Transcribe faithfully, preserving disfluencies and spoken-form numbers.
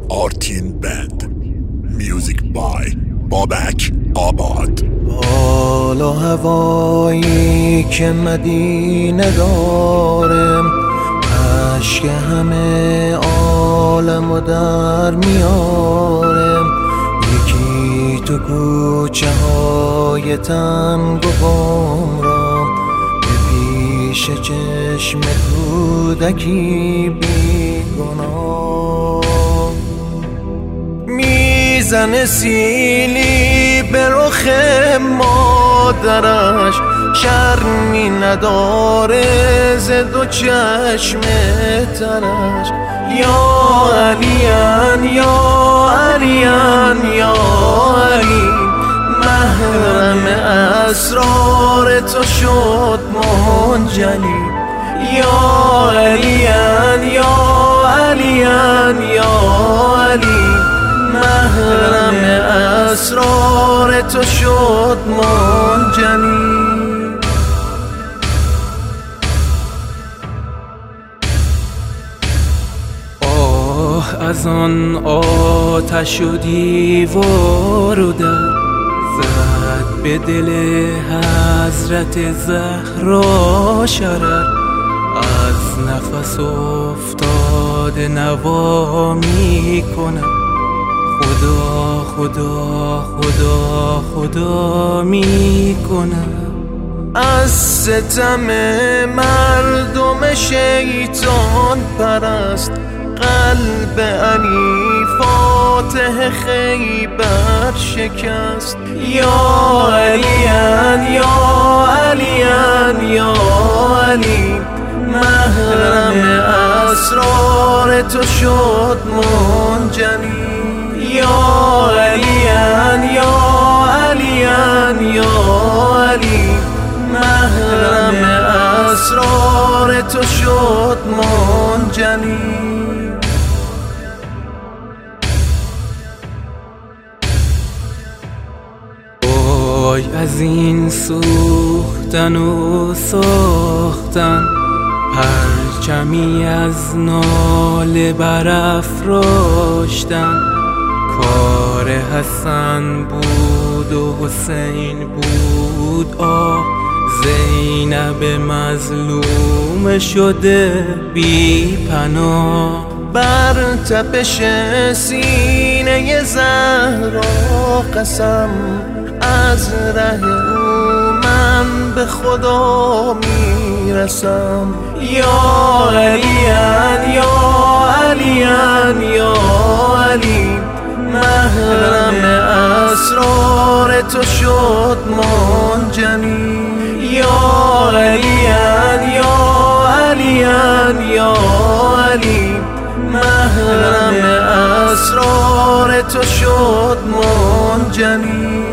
آرتین بند. میوزیک بای بابک آباد. بالا هوایی که مدینه داره، عشق همه عالمو در میاره. یکی تو کوچه های تنگ و گمراه، به پیش چشم کودکی بیگناه. میزنه سیلی به رخ مادرش، شرمی نداره ز دو چشم ترش. یا علیان یا علیان یا علی، محرم اسرار تو شد منجلی. یا علیان یا علیان یا علی، محرم اسرار تو شد منجلی. آه از آن آتش و دیوار و در، زد به دل حضرت زهرا شرر. از نفس افتاده نوا می کنم، خدا خدا خدا خدا می کنم. از ستم مردم شیطان پرست، قلب علی فاتح خیبر شکست. یا علیان یا علیان یا علی، محرم اسرار تو شد منجلی. یا علیان یا علیان یا علی، محرم اسرار تو شد منجلی. وای از این سوختن و ساختن، پرچمی از ناله برافراشتن. کار حسن بود و حسین بود آه، زینب مظلوم شده بی پناه. بر تپش سینه زهرا قسم، از ره او من به خدا میرسم. یا علیان یا علیان یا علی، محرم اسرار تو شد منجلی. یا علیان یا علیان یا علی، محرم اسرار تو شد منجلی.